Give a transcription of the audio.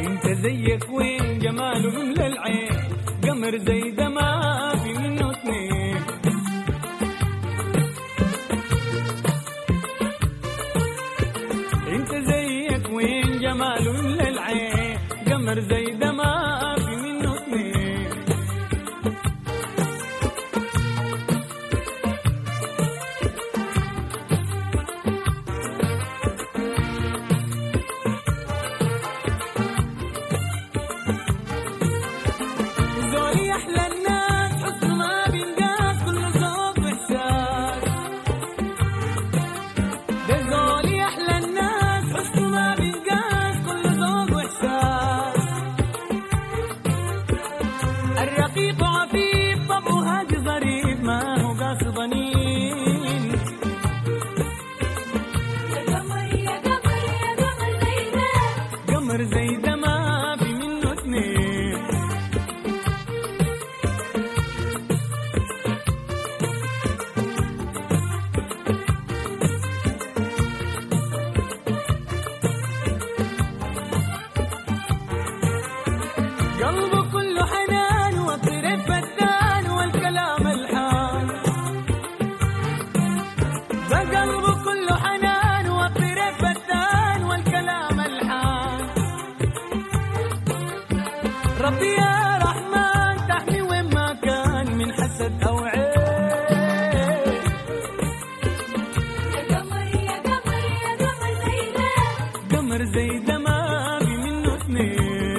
انت زيك وين جماله من العين، قمر زي ده ما في منه اثنين. انت زيك وين جماله من العين، قمر زي ده ما في منه اثنين. زولي احلى الناس حسن ما بينقاس، كله ذوق واحساس. ده زولي احلى الناس حسن ما بينقاس، كله ذوق واحساس. الرقيق عفيف طبعه هادي ظريف، ما هو قاصد ضنين. يا قمر يا قمر يا قمر زي ده، قمر زي ده ما في منه اثنين. قلبه كله حنان والطرف فتان والكلام الحان. ده قلبه كله حنان والطرف فتان والكلام الحان. ربي يا رحمن تحمي وين ما كان من حسد أو عين. يا قمر يا قمر يا قمر زي ده، قمر زي ده ما في منه اثنين.